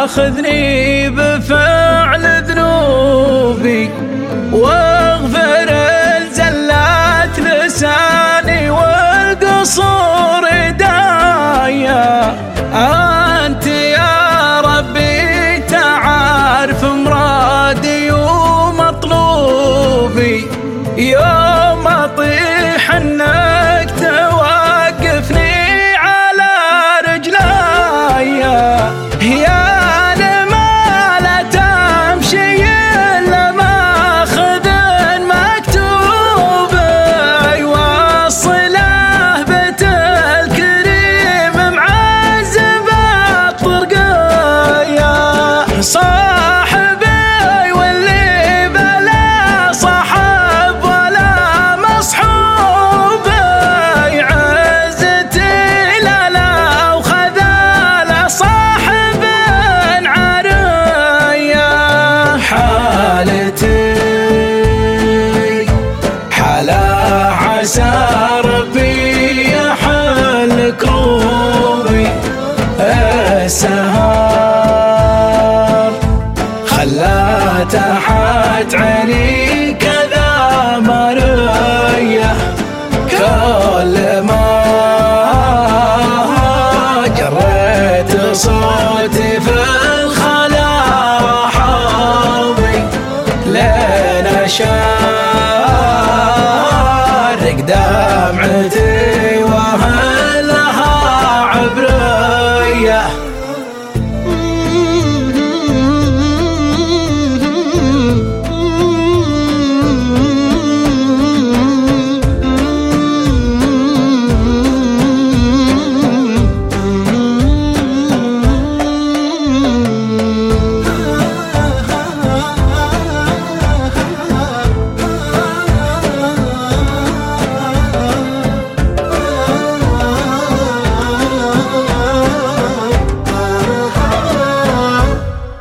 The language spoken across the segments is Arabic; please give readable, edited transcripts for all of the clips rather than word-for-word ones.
تاخذني بفعل ذنوبي واغفر الزلات لساني والقصور دايا. أنت يا ربي تعرف مرادي ومطلوبي، يوم أطيح انك توقفني على رجلاي. يا لما لا تمشي إلا ماخذ مكتوب، يوصله بيت الكريم معذب الطرقايا. صاحبي واللي بلا صاحب ولا مصحوب، عزتي لنا وخذال صاحب عريا. حالتي حلا عسى ربي يحل كروبي، السهر خلا تحت عيني كذا مرية. كل ما جريت صوتي في الخلا وحظي لين أشارك دمعتي وهلها عبرية.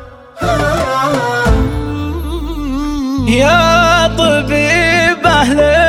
يا طبيب أهل